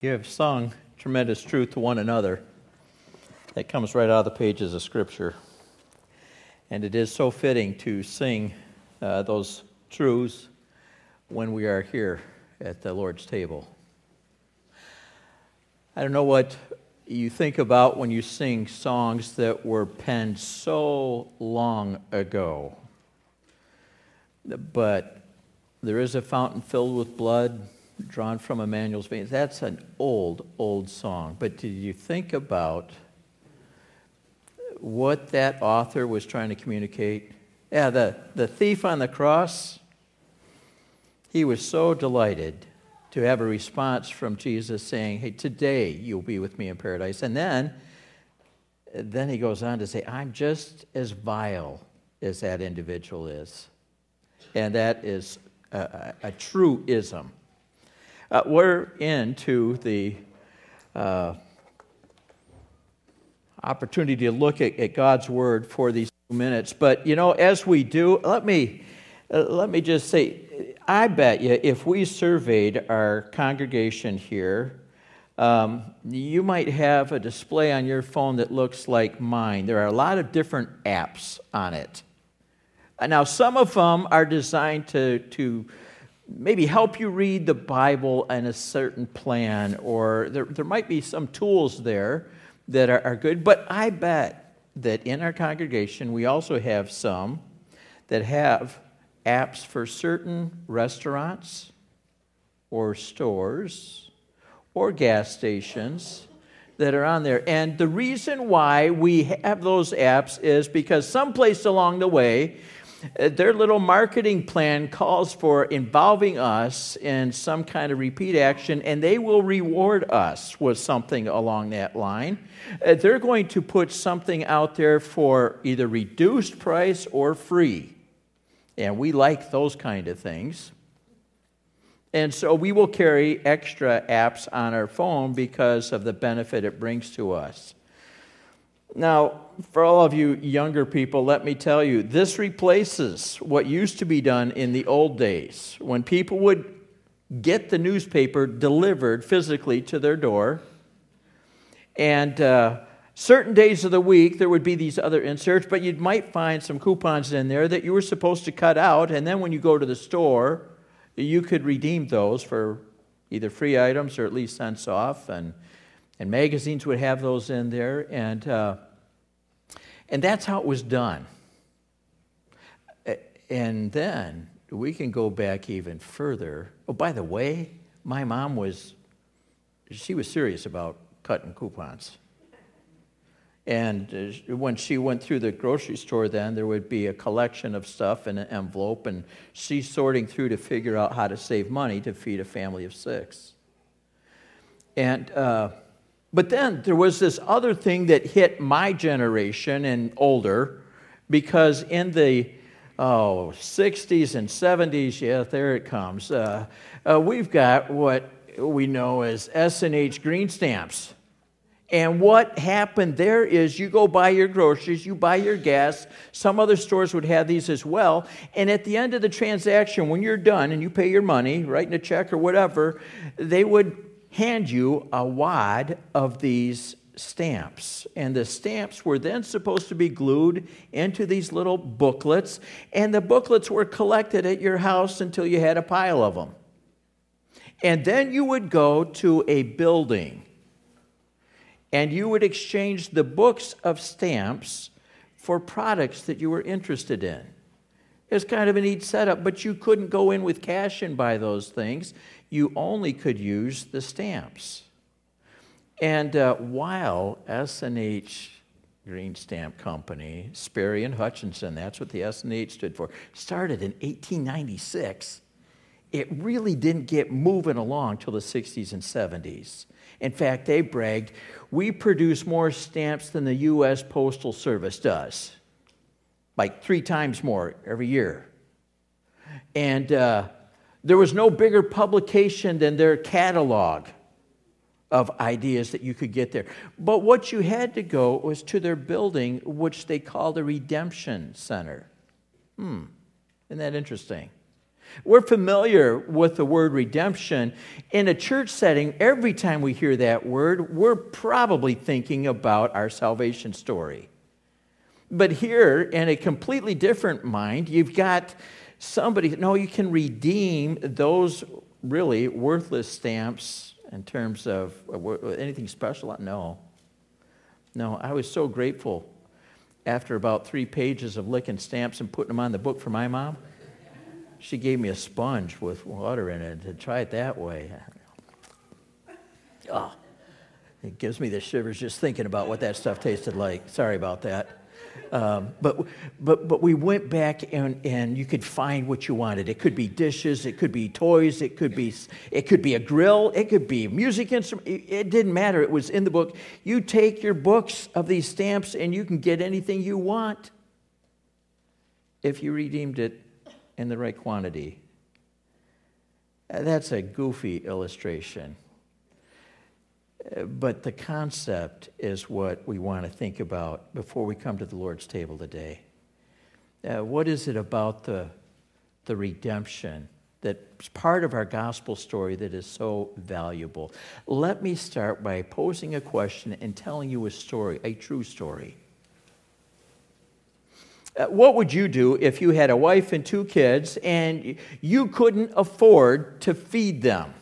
You have sung tremendous truth to one another. That comes right out of the pages of Scripture. And it is so fitting to sing those truths when we are here at the Lord's table. I don't know what you think about when you sing songs that were penned so long ago. But there is a fountain filled with blood drawn from Emmanuel's veins. That's an old, old song. But did you think about what that author was trying to communicate? Yeah, the thief on the cross, he was so delighted to have a response from Jesus saying, hey, today you'll be with me in paradise. And then he goes on to say, I'm just as vile as that individual is. And that is a truism. We're into the opportunity to look at God's Word for these 2 minutes. But, you know, as we do, let me just say, I bet you if we surveyed our congregation here, you might have a display on your phone that looks like mine. There are a lot of different apps on it. Now, some of them are designed to maybe help you read the Bible in a certain plan, or there might be some tools there that are good. But I bet that in our congregation, we also have some that have apps for certain restaurants or stores or gas stations that are on there. And the reason why we have those apps is because someplace along the way, their little marketing plan calls for involving us in some kind of repeat action, and they will reward us with something along that line. They're going to put something out there for either reduced price or free. And we like those kind of things. And so we will carry extra apps on our phone because of the benefit it brings to us. Now, for all of you younger people, let me tell you, this replaces what used to be done in the old days, when people would get the newspaper delivered physically to their door, and certain days of the week there would be these other inserts, but you might find some coupons in there that you were supposed to cut out, and then when you go to the store, you could redeem those for either free items or at least cents off, and magazines would have those in there, and that's how it was done. And then we can go back even further. Oh, by the way, my mom was serious about cutting coupons. And when she went through the grocery store then, there would be a collection of stuff in an envelope, and she's sorting through to figure out how to save money to feed a family of 6. But then there was this other thing that hit my generation and older, because in the 60s and 70s, yeah, there it comes, we've got what we know as S&H green stamps. And what happened there is you go buy your groceries, you buy your gas, some other stores would have these as well, and at the end of the transaction, when you're done and you pay your money, writing a check or whatever, they would hand you a wad of these stamps. And the stamps were then supposed to be glued into these little booklets, and the booklets were collected at your house until you had a pile of them. And then you would go to a building, and you would exchange the books of stamps for products that you were interested in. It's kind of a neat setup, but you couldn't go in with cash and buy those things. You only could use the stamps. And while S&H Green Stamp Company, Sperry and Hutchinson, that's what the S&H stood for, started in 1896, it really didn't get moving along till the 60s and 70s. In fact, they bragged, we produce more stamps than the U.S. Postal Service does. Like 3 times more every year. And there was no bigger publication than their catalog of ideas that you could get there. But what you had to go was to their building, which they called the Redemption Center. Isn't that interesting? We're familiar with the word redemption. In a church setting, every time we hear that word, we're probably thinking about our salvation story. But here, in a completely different mind, you've got somebody, no, you can redeem those really worthless stamps in terms of anything special. No, I was so grateful after about 3 pages of licking stamps and putting them on the book for my mom. She gave me a sponge with water in it to try it that way. Oh, it gives me the shivers just thinking about what that stuff tasted like. Sorry about that. But we went back and you could find what you wanted. It could be dishes, it could be toys, it could be a grill, it could be a music instrument. It didn't matter. It was in the book. You take your books of these stamps and you can get anything you want if you redeemed it in the right quantity. That's a goofy illustration. But the concept is what we want to think about before we come to the Lord's table today. What is it about the redemption that's part of our gospel story that is so valuable? Let me start by posing a question and telling you a story, a true story. What would you do if you had a wife and 2 kids and you couldn't afford to feed them?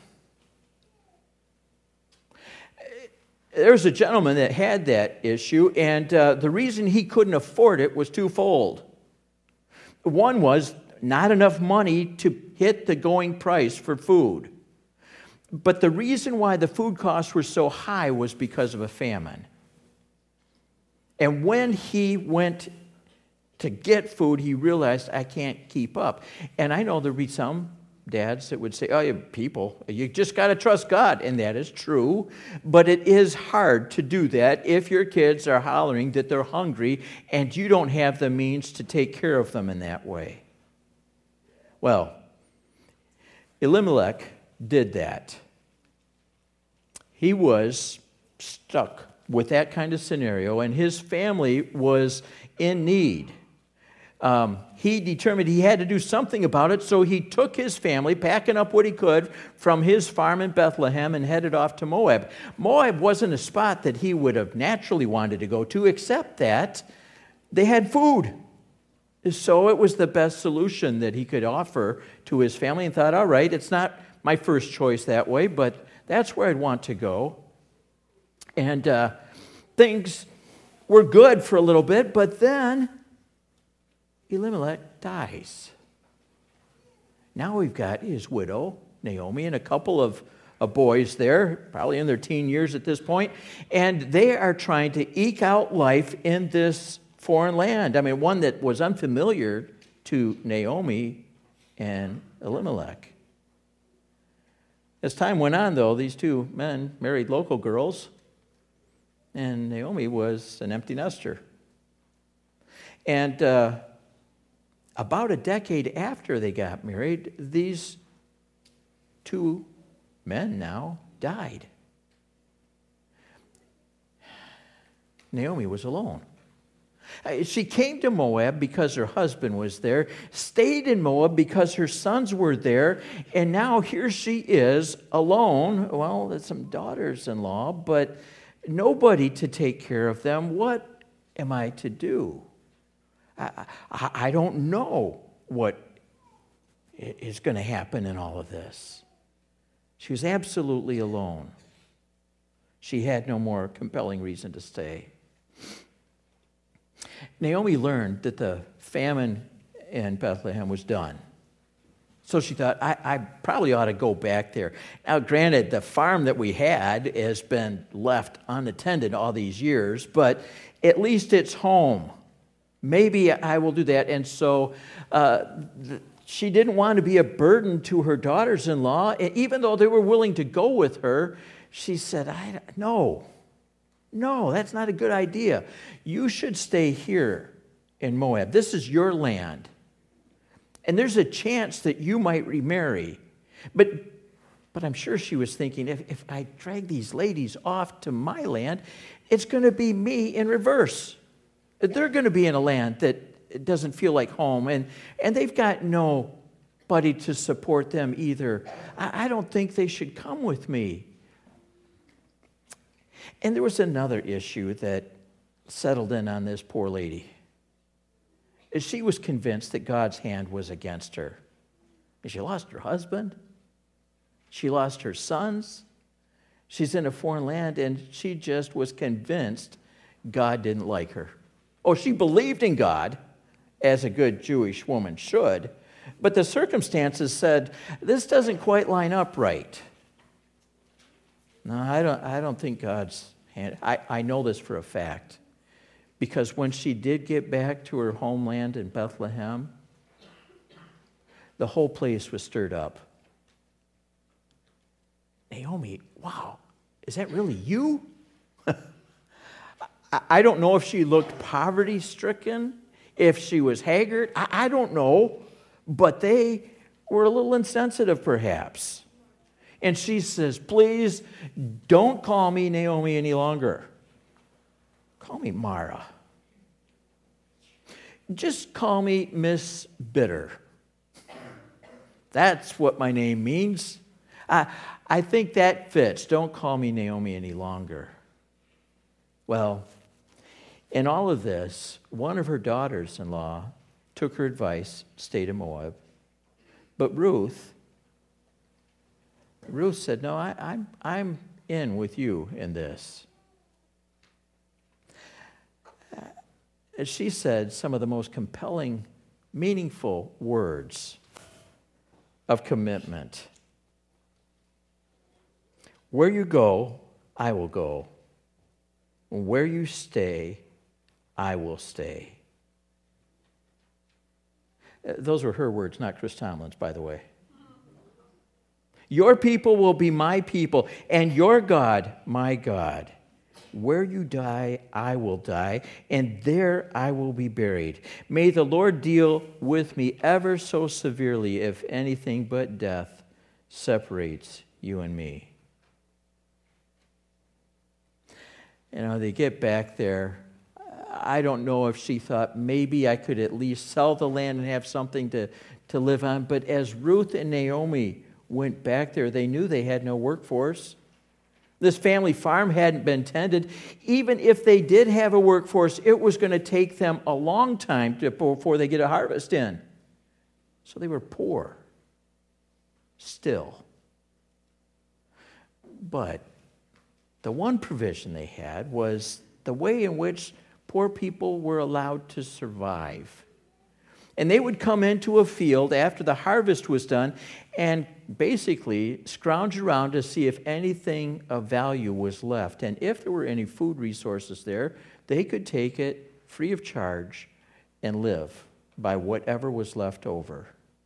There's a gentleman that had that issue, and the reason he couldn't afford it was twofold. One was not enough money to hit the going price for food. But the reason why the food costs were so high was because of a famine. And when he went to get food, he realized, I can't keep up. And I know there'd be some dads that would say, oh, you just got to trust God. And that is true. But it is hard to do that if your kids are hollering that they're hungry and you don't have the means to take care of them in that way. Well, Elimelech did that. He was stuck with that kind of scenario, and his family was in need. He determined he had to do something about it, so he took his family, packing up what he could from his farm in Bethlehem, and headed off to Moab. Moab wasn't a spot that he would have naturally wanted to go to, except that they had food. So it was the best solution that he could offer to his family, and thought, all right, it's not my first choice that way, but that's where I'd want to go. And things were good for a little bit, but then Elimelech dies. Now we've got his widow, Naomi, and a couple of boys there, probably in their teen years at this point, and they are trying to eke out life in this foreign land. I mean, one that was unfamiliar to Naomi and Elimelech. As time went on, though, these 2 men married local girls, and Naomi was an empty nester. And about a decade after they got married, these 2 men now died. Naomi was alone. She came to Moab because her husband was there, stayed in Moab because her sons were there, and now here she is alone. Well, there's some daughters-in-law, but nobody to take care of them. What am I to do? I don't know what is going to happen in all of this. She was absolutely alone. She had no more compelling reason to stay. Naomi learned that the famine in Bethlehem was done. So she thought, I probably ought to go back there. Now, granted, the farm that we had has been left unattended all these years, but at least it's home. Maybe I will do that. And so she didn't want to be a burden to her daughters-in-law. Even though they were willing to go with her, she said, no, that's not a good idea. You should stay here in Moab. This is your land. And there's a chance that you might remarry. But I'm sure she was thinking, if I drag these ladies off to my land, it's going to be me in reverse. They're going to be in a land that doesn't feel like home, and they've got no anybody to support them either. I don't think they should come with me. And there was another issue that settled in on this poor lady. She was convinced that God's hand was against her. And she lost her husband. She lost her sons. She's in a foreign land, and she just was convinced God didn't like her. Oh, she believed in God, as a good Jewish woman should, but the circumstances said, this doesn't quite line up right. No, I don't think God's hand. I know this for a fact, because when she did get back to her homeland in Bethlehem, the whole place was stirred up. Naomi, wow, is that really you? I don't know if she looked poverty-stricken, if she was haggard. I don't know, but they were a little insensitive perhaps. And she says, please don't call me Naomi any longer. Call me Mara. Just call me Miss Bitter. That's what my name means. I think that fits. Don't call me Naomi any longer. Well, in all of this, one of her daughters-in-law took her advice, stayed in Moab. But Ruth said, no, I'm in with you in this. And she said some of the most compelling, meaningful words of commitment. Where you go, I will go. Where you stay, I will stay. Those were her words, not Chris Tomlin's, by the way. Your people will be my people, and your God, my God. Where you die, I will die, and there I will be buried. May the Lord deal with me ever so severely if anything but death separates you and me. You know, they get back there. I don't know if she thought maybe I could at least sell the land and have something to live on. But as Ruth and Naomi went back there, they knew they had no workforce. This family farm hadn't been tended. Even if they did have a workforce, it was going to take them a long time before they get a harvest in. So they were poor still. But the one provision they had was the way in which poor people were allowed to survive. And they would come into a field after the harvest was done and basically scrounge around to see if anything of value was left. And if there were any food resources there, they could take it free of charge and live by whatever was left over.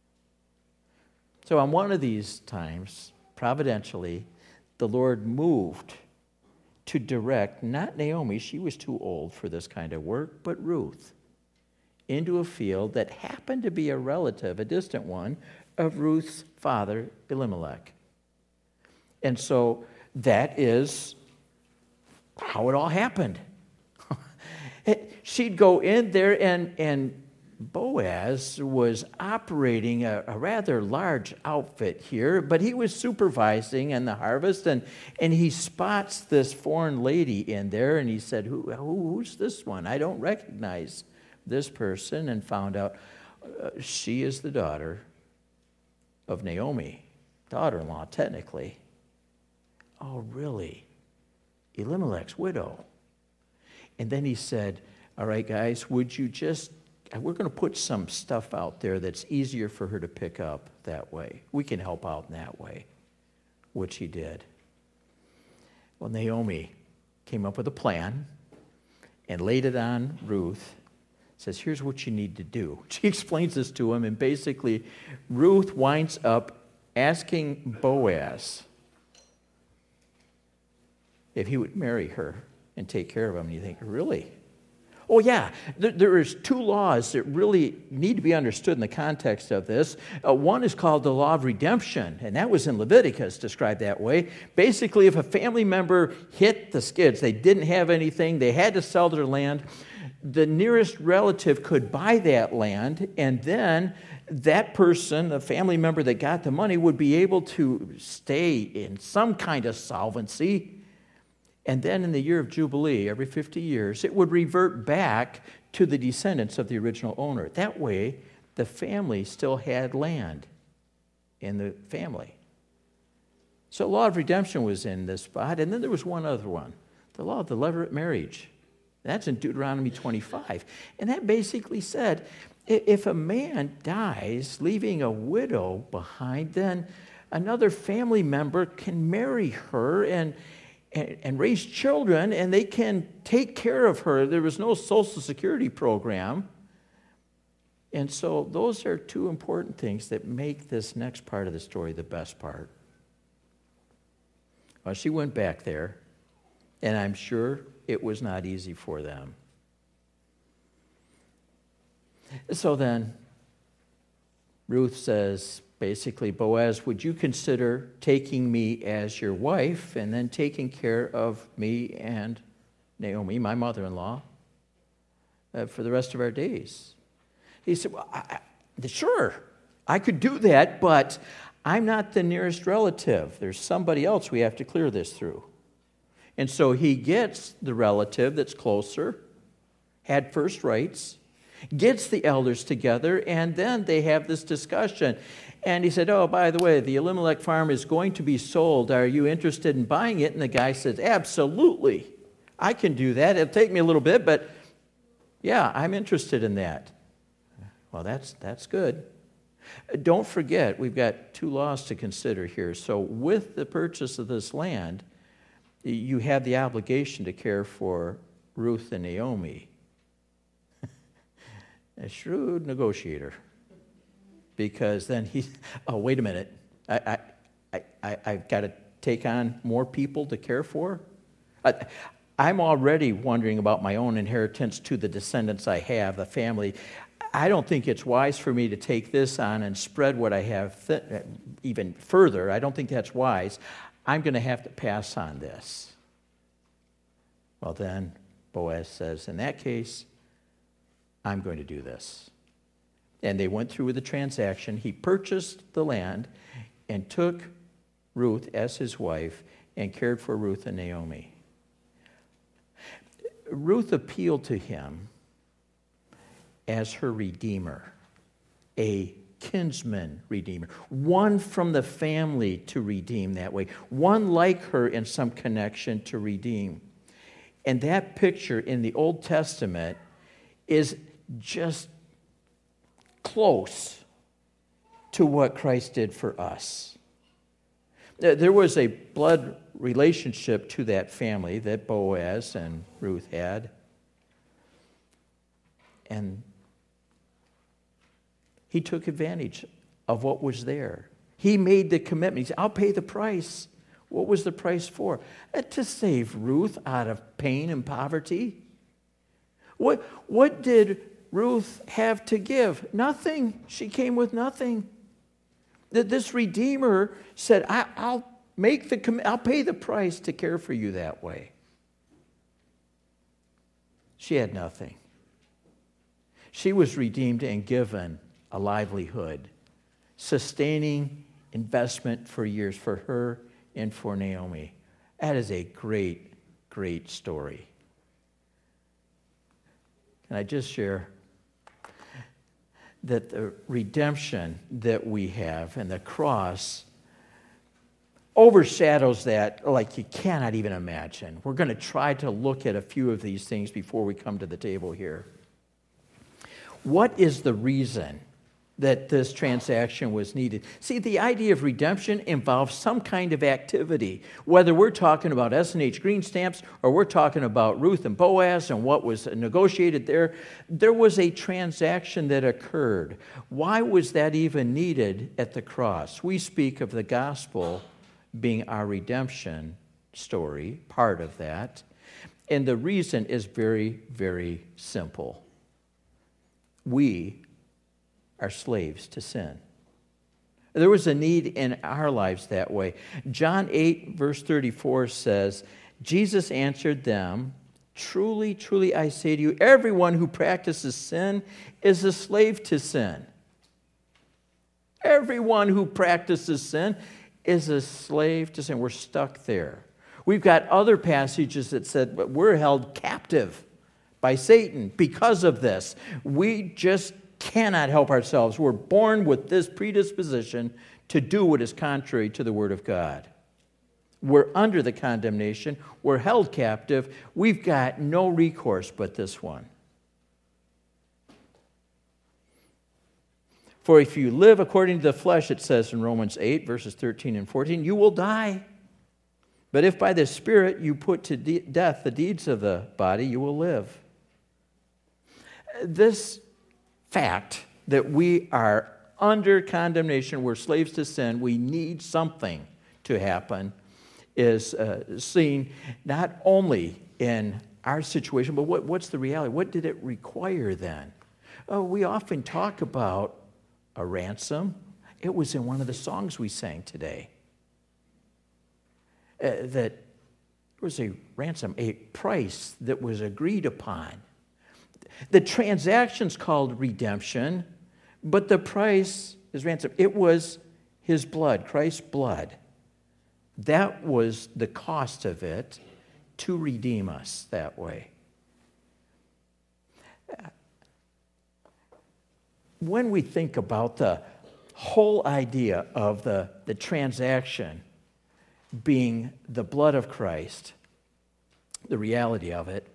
So on one of these times, providentially, the Lord moved to direct, not Naomi, she was too old for this kind of work, but Ruth, into a field that happened to be a relative, a distant one, of Ruth's father, Elimelech. And so that is how it all happened. She'd go in there, and Boaz was operating a rather large outfit here, but he was supervising in the harvest, and he spots this foreign lady in there, and he said, who's this one? I don't recognize this person, and found out she is the daughter of Naomi, daughter-in-law, technically. Oh, really? Elimelech's widow. And then he said, all right, guys, would you just, we're going to put some stuff out there that's easier for her to pick up that way. We can help out in that way, which he did. Well, Naomi came up with a plan and laid it on Ruth. Says, here's what you need to do. She explains this to him, and basically Ruth winds up asking Boaz if he would marry her and take care of him. And you think, really? Oh, yeah. There is two laws that really need to be understood in the context of this. One is called the law of redemption, and that was in Leviticus, described that way. Basically, if a family member hit the skids, they didn't have anything, they had to sell their land, the nearest relative could buy that land, and then that person, the family member that got the money, would be able to stay in some kind of solvency. And then in the year of Jubilee, every 50 years, it would revert back to the descendants of the original owner. That way, the family still had land in the family. So law of redemption was in this spot. And then there was one other one, the law of the levirate marriage. That's in Deuteronomy 25. And that basically said, if a man dies leaving a widow behind, then another family member can marry her and raise children, and they can take care of her. There was no Social Security program. And so those are two important things that make this next part of the story the best part. Well, she went back there, and I'm sure it was not easy for them. So then, Ruth says, basically, Boaz, would you consider taking me as your wife and then taking care of me and Naomi, my mother-in-law, for the rest of our days? He said, well, sure, I could do that, but I'm not the nearest relative. There's somebody else we have to clear this through. And so he gets the relative that's closer, had first rights, gets the elders together, and then they have this discussion. And he said, oh, by the way, the Elimelech farm is going to be sold. Are you interested in buying it? And the guy says, absolutely. I can do that. It'll take me a little bit, but yeah, I'm interested in that. Well, that's good. Don't forget, we've got two laws to consider here. So with the purchase of this land, you have the obligation to care for Ruth and Naomi. A shrewd negotiator. Because then oh, wait a minute. I've got to take on more people to care for? I'm already wondering about my own inheritance to the descendants I have, the family. I don't think it's wise for me to take this on and spread what I have even further. I don't think that's wise. I'm going to have to pass on this. Well, then Boaz says, in that case, I'm going to do this. And they went through with the transaction. He purchased the land and took Ruth as his wife and cared for Ruth and Naomi. Ruth appealed to him as her redeemer, a kinsman redeemer, one from the family to redeem that way, one like her in some connection to redeem. And that picture in the Old Testament is just close to what Christ did for us. There was a blood relationship to that family that Boaz and Ruth had. And he took advantage of what was there. He made the commitment. He said, I'll pay the price. What was the price for? To save Ruth out of pain and poverty. What did Ruth have to give? Nothing. She came with nothing. This Redeemer said, I'll pay the price to care for you that way. She had nothing. She was redeemed and given a livelihood, sustaining investment for years for her and for Naomi. That is a great, great story. Can I just share that the redemption that we have and the cross overshadows that like you cannot even imagine. We're going to try to look at a few of these things before we come to the table here. What is the reason that this transaction was needed? See, the idea of redemption involves some kind of activity. Whether we're talking about S&H green stamps or we're talking about Ruth and Boaz and what was negotiated there was a transaction that occurred. Why was that even needed at the cross? We speak of the gospel being our redemption story, part of that. And the reason is very, very simple. We are slaves to sin. There was a need in our lives that way. John 8, verse 34 says, Jesus answered them, truly, truly, I say to you, everyone who practices sin is a slave to sin. Everyone who practices sin is a slave to sin. We're stuck there. We've got other passages that said we're held captive by Satan because of this. We just cannot help ourselves. We're born with this predisposition to do what is contrary to the Word of God. We're under the condemnation. We're held captive. We've got no recourse but this one. For if you live according to the flesh, it says in Romans 8, verses 13 and 14, you will die. But if by the Spirit you put to death the deeds of the body, you will live. This fact that we are under condemnation, we're slaves to sin, we need something to happen, is seen not only in our situation, but what's the reality? What did it require then? We often talk about a ransom. It was in one of the songs we sang today. That there was a ransom, a price that was agreed upon. The transaction's called redemption, but the price is ransom. It was his blood, Christ's blood. That was the cost of it to redeem us that way. When we think about the whole idea of the transaction being the blood of Christ, the reality of it,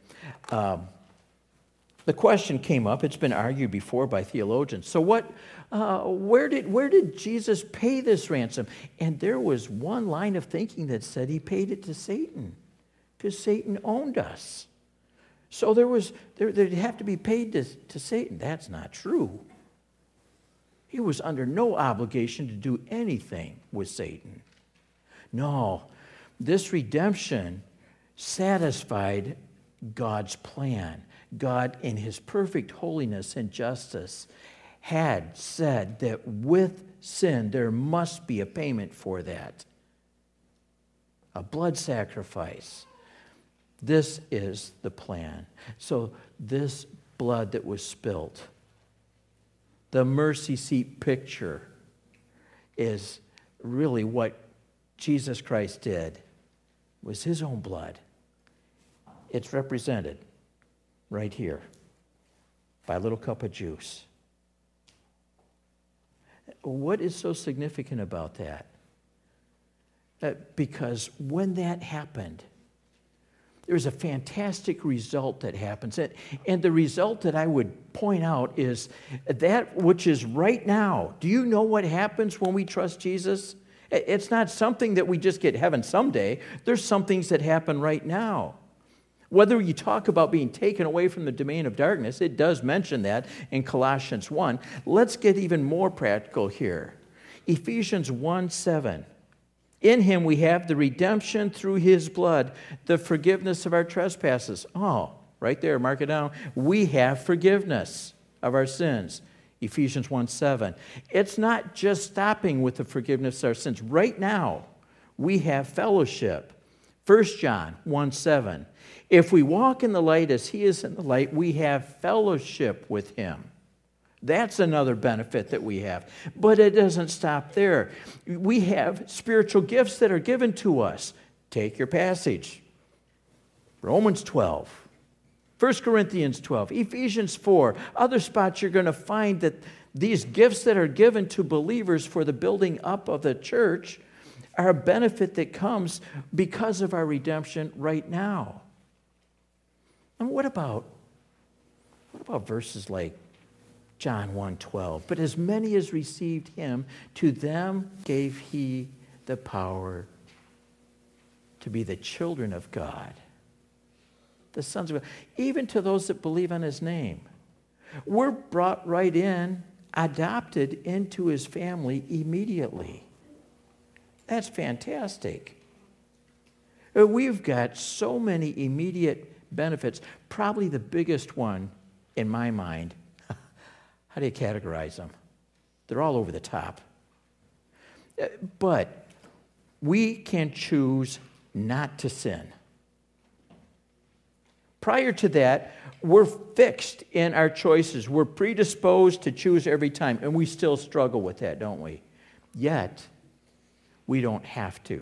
the question came up. It's been argued before by theologians. So where did Jesus pay this ransom? And there was one line of thinking that said he paid it to Satan because Satan owned us. So there'd have to be paid to Satan. That's not true. He was under no obligation to do anything with Satan. No, this redemption satisfied God's plan. God, in his perfect holiness and justice, had said that with sin there must be a payment for that. A blood sacrifice. This is the plan. So this blood that was spilt, the mercy seat picture, is really what Jesus Christ did, was his own blood. It's represented right here by a little cup of juice. What is so significant about that? Because when that happened, there's a fantastic result that happens. And the result that I would point out is that which is right now. Do you know what happens when we trust Jesus? It's not something that we just get heaven someday. There's some things that happen right now. Whether you talk about being taken away from the domain of darkness, it does mention that in Colossians 1. Let's get even more practical here. Ephesians 1:7. In him we have the redemption through his blood, the forgiveness of our trespasses. Oh, right there, mark it down. We have forgiveness of our sins. Ephesians 1:7. It's not just stopping with the forgiveness of our sins. Right now, we have fellowship. 1 John 1:7. If we walk in the light as he is in the light, we have fellowship with him. That's another benefit that we have. But it doesn't stop there. We have spiritual gifts that are given to us. Take your passage. Romans 12. 1 Corinthians 12. Ephesians 4. Other spots you're going to find that these gifts that are given to believers for the building up of the church are a benefit that comes because of our redemption right now. And what about verses like John 1:12? But as many as received him, to them gave he the power to be the children of God, the sons of God, even to those that believe on his name. We're brought right in, adopted into his family immediately. That's fantastic. We've got so many immediate benefits. Probably the biggest one in my mind. How do you categorize them? They're all over the top. But we can choose not to sin. prior to that, we're fixed in our choices. We're predisposed to choose every time, and we still struggle with that, don't we? Yet, we don't have to.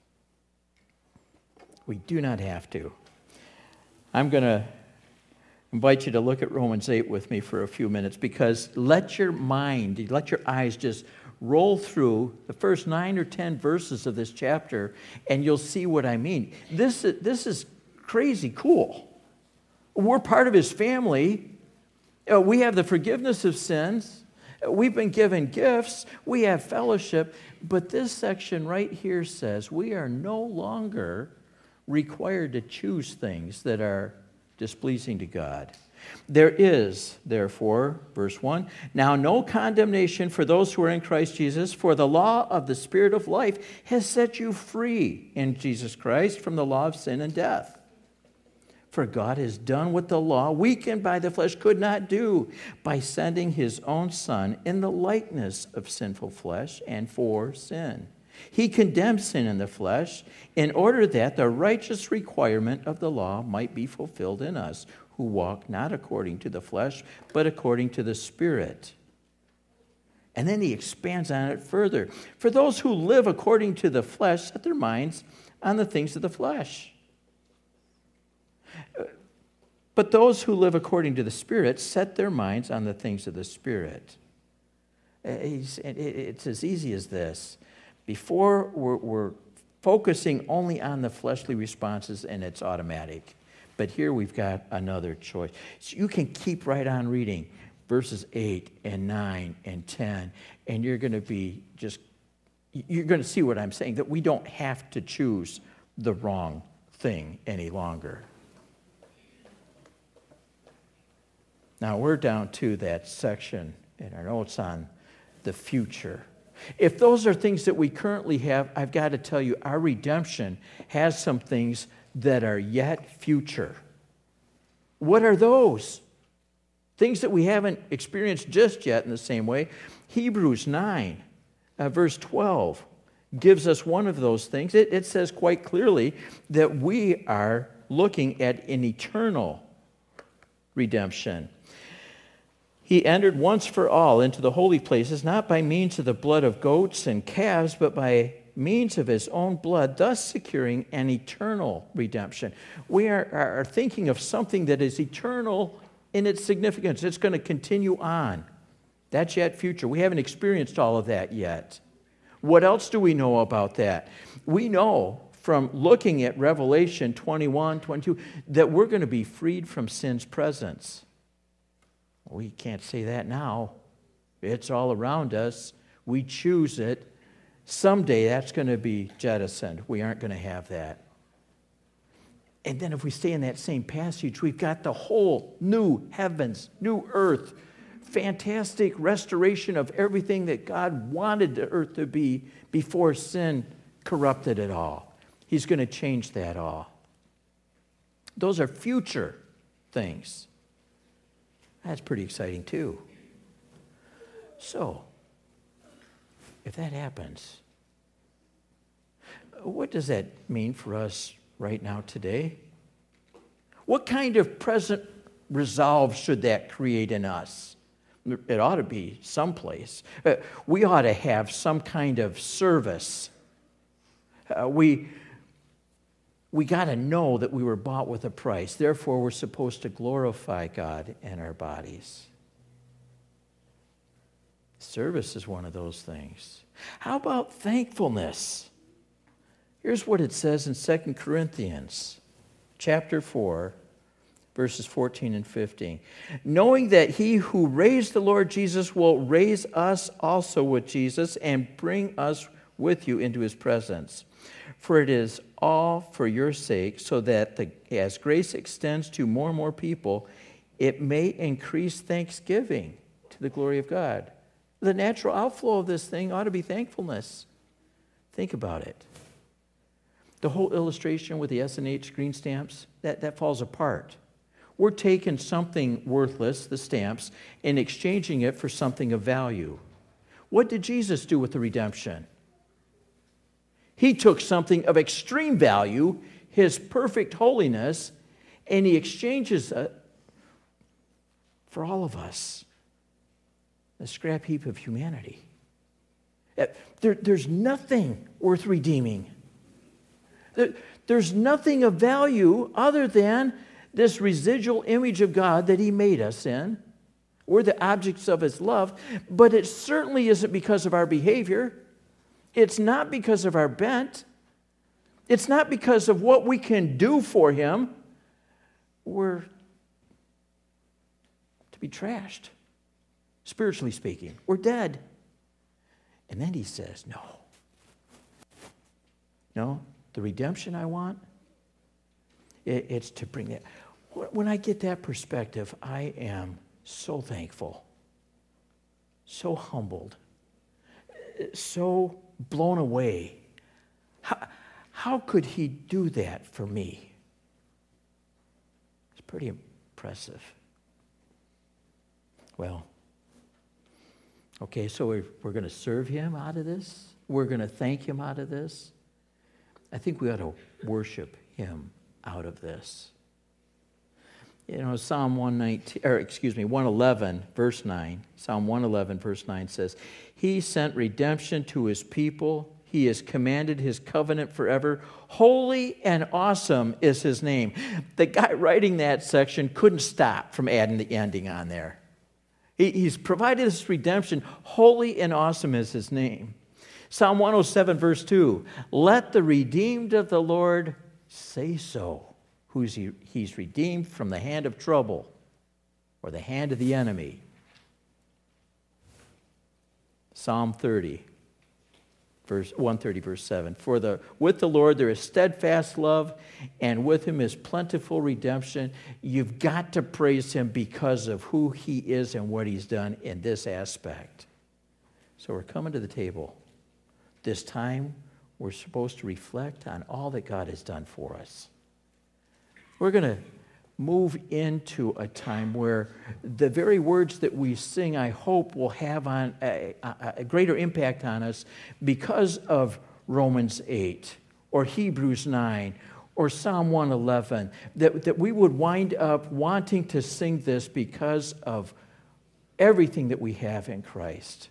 We do not have to. I'm going to invite you to look at Romans 8 with me for a few minutes, because let your eyes just roll through the first 9 or 10 verses of this chapter, and you'll see what I mean. This is crazy cool. We're part of his family. We have the forgiveness of sins. We've been given gifts. We have fellowship. But this section right here says we are no longer required to choose things that are displeasing to God. There is, therefore, verse 1, now no condemnation for those who are in Christ Jesus, for the law of the Spirit of life has set you free in Jesus Christ from the law of sin and death. For God has done what the law, weakened by the flesh, could not do, by sending his own Son in the likeness of sinful flesh and for sin. He condemned sin in the flesh in order that the righteous requirement of the law might be fulfilled in us, who walk not according to the flesh, but according to the Spirit. And then he expands on it further. For those who live according to the flesh set their minds on the things of the flesh. But those who live according to the Spirit set their minds on the things of the Spirit. It's as easy as this. Before, we're focusing only on the fleshly responses, and it's automatic. But here we've got another choice. So you can keep right on reading verses 8 and 9 and 10, and you're going to see what I'm saying, that we don't have to choose the wrong thing any longer. Now, we're down to that section in our notes on the future. If those are things that we currently have, I've got to tell you, our redemption has some things that are yet future. What are those? Things that we haven't experienced just yet in the same way. Hebrews 9, verse 12, gives us one of those things. It says quite clearly that we are looking at an eternal redemption. He entered once for all into the holy places, not by means of the blood of goats and calves, but by means of his own blood, thus securing an eternal redemption. We are thinking of something that is eternal in its significance. It's going to continue on. That's yet future. We haven't experienced all of that yet. What else do we know about that? We know from looking at Revelation 21, 22, that we're going to be freed from sin's presence. We can't say that now. It's all around us. We choose it. Someday that's going to be jettisoned. We aren't going to have that. And then if we stay in that same passage, we've got the whole new heavens, new earth, fantastic restoration of everything that God wanted the earth to be before sin corrupted it all. He's going to change that all. Those are future things. That's pretty exciting too. So, if that happens, what does that mean for us right now today? What kind of present resolve should that create in us? It ought to be someplace. We ought to have some kind of service. We got to know that we were bought with a price. Therefore, we're supposed to glorify God in our bodies. Service is one of those things. How about thankfulness? Here's what it says in 2 Corinthians chapter 4, verses 14 and 15. Knowing that he who raised the Lord Jesus will raise us also with Jesus and bring us with you into his presence. For it is all for your sake, so that as grace extends to more and more people, it may increase thanksgiving to the glory of God. The natural outflow of this thing ought to be thankfulness. Think about it. The whole illustration with the S&H green stamps, that falls apart. We're taking something worthless, the stamps, and exchanging it for something of value. What did Jesus do with the redemption? He took something of extreme value, his perfect holiness, And he exchanges it for all of us, a scrap heap of humanity. There's nothing worth redeeming. There's nothing of value other than this residual image of God that he made us in. We're the objects of his love, but it certainly isn't because of our behavior. It's not because of our bent. It's not because of what we can do for him. We're to be trashed, spiritually speaking. We're dead. And then he says, no, the redemption I want, it's to bring that. When I get that perspective, I am so thankful, so humbled, so blown away. How could he do that for me? It's pretty impressive. Well, okay, so we're going to serve him out of this. We're going to thank him out of this. I think we ought to worship him out of this. You know, Psalm 111, verse 9. Psalm 111, verse 9 says, he sent redemption to his people. He has commanded his covenant forever. Holy and awesome is his name. The guy writing that section couldn't stop from adding the ending on there. He's provided this redemption. Holy and awesome is his name. Psalm 107, verse 2. Let the redeemed of the Lord say so. He's redeemed from the hand of trouble or the hand of the enemy. Psalm 30, verse 130, verse 7. With the Lord there is steadfast love, and with him is plentiful redemption. You've got to praise him because of who he is and what he's done in this aspect. So we're coming to the table. This time we're supposed to reflect on all that God has done for us. We're going to move into a time where the very words that we sing, I hope, will have on a greater impact on us because of Romans 8 or Hebrews 9 or Psalm 111, that we would wind up wanting to sing this because of everything that we have in Christ.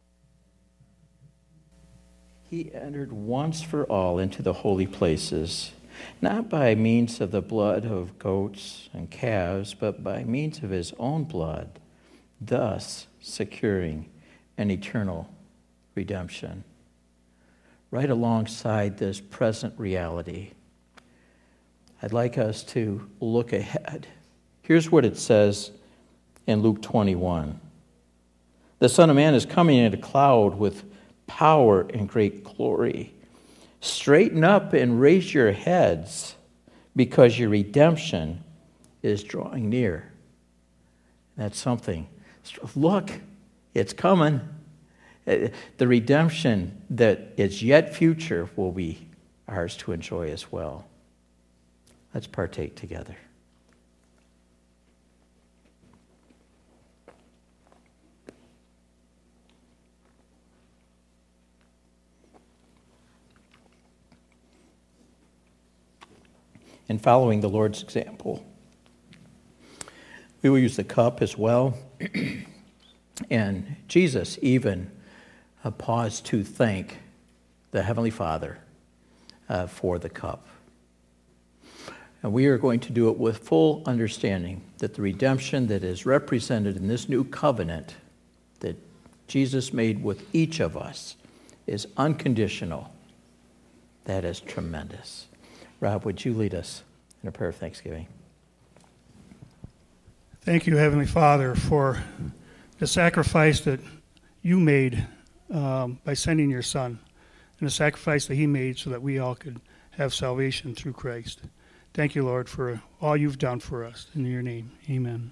He entered once for all into the holy places, not by means of the blood of goats and calves, but by means of his own blood, thus securing an eternal redemption. Right alongside this present reality, I'd like us to look ahead. Here's what it says in Luke 21. The Son of Man is coming in a cloud with power and great glory. Straighten up and raise your heads, because your redemption is drawing near. That's something. Look, it's coming. The redemption that is yet future will be ours to enjoy as well. Let's partake together. In following the Lord's example, we will use the cup as well. And Jesus even paused to thank the Heavenly Father for the cup. And we are going to do it with full understanding that the redemption that is represented in this new covenant that Jesus made with each of us is unconditional. That is tremendous. Rob, would you lead us in a prayer of thanksgiving? Thank you, Heavenly Father, for the sacrifice that you made by sending your Son, and the sacrifice that he made so that we all could have salvation through Christ. Thank you, Lord, for all you've done for us. In your name, amen.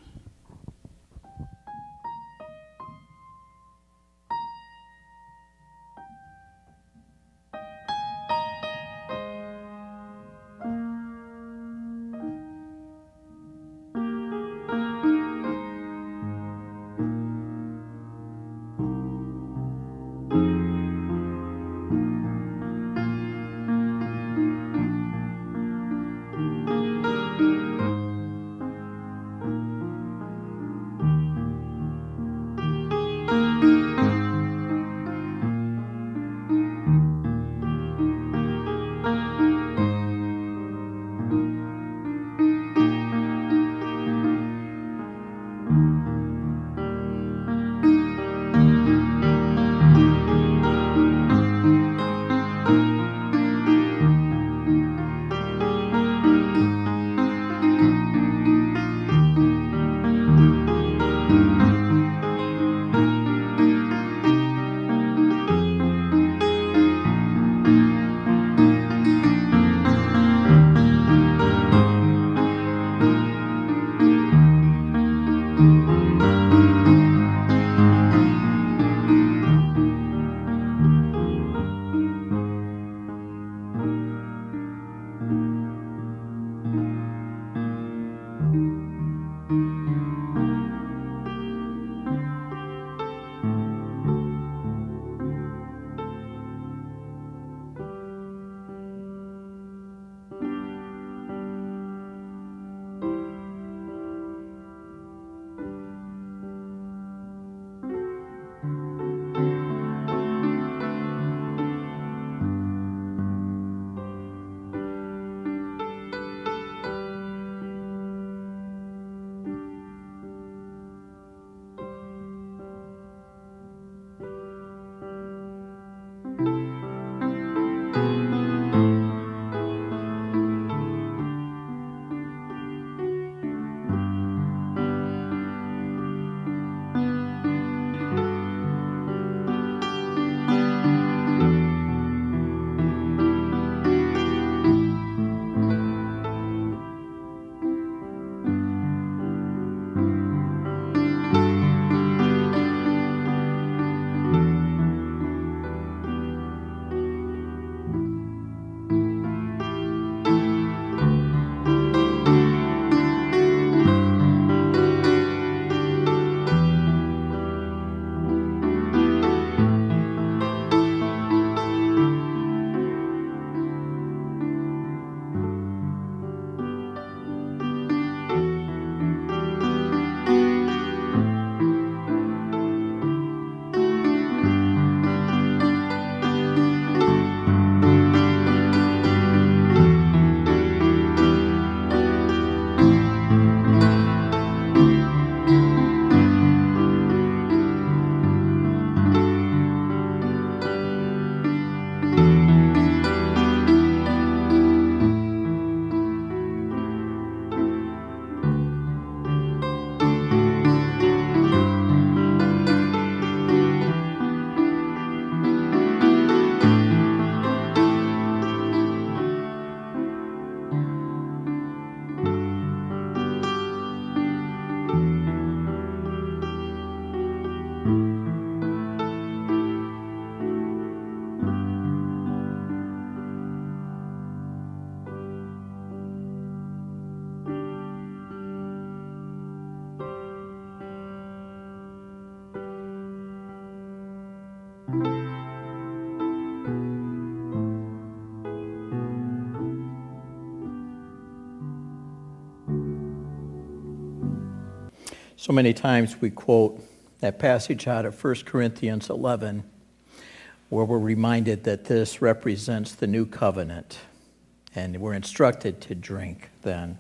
So many times we quote that passage out of 1 Corinthians 11, where we're reminded that this represents the new covenant, and we're instructed to drink then.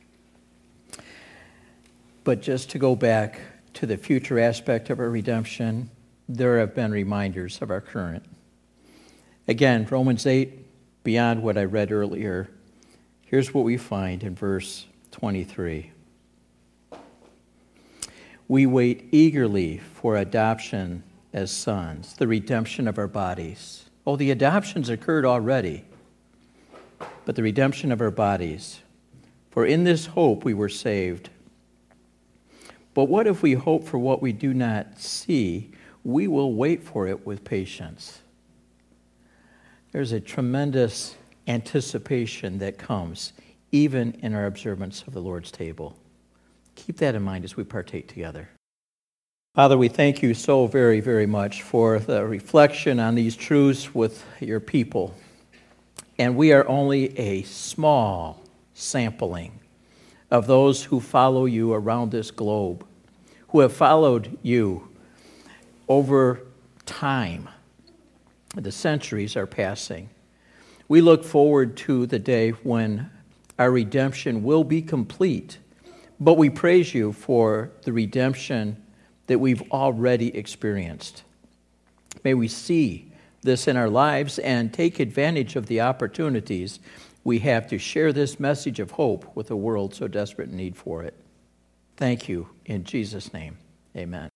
But just to go back to the future aspect of our redemption, there have been reminders of our current. Again, Romans 8, beyond what I read earlier, here's what we find in verse 23. We wait eagerly for adoption as sons, the redemption of our bodies. Oh, the adoption's occurred already, but the redemption of our bodies. For in this hope we were saved. But what if we hope for what we do not see? We will wait for it with patience. There's a tremendous anticipation that comes even in our observance of the Lord's table. Keep that in mind as we partake together. Father, we thank you so very, very much for the reflection on these truths with your people. And we are only a small sampling of those who follow you around this globe, who have followed you over time. The centuries are passing. We look forward to the day when our redemption will be complete, but we praise you for the redemption that we've already experienced. May we see this in our lives and take advantage of the opportunities we have to share this message of hope with a world so desperate in need for it. Thank you. In Jesus' name, amen.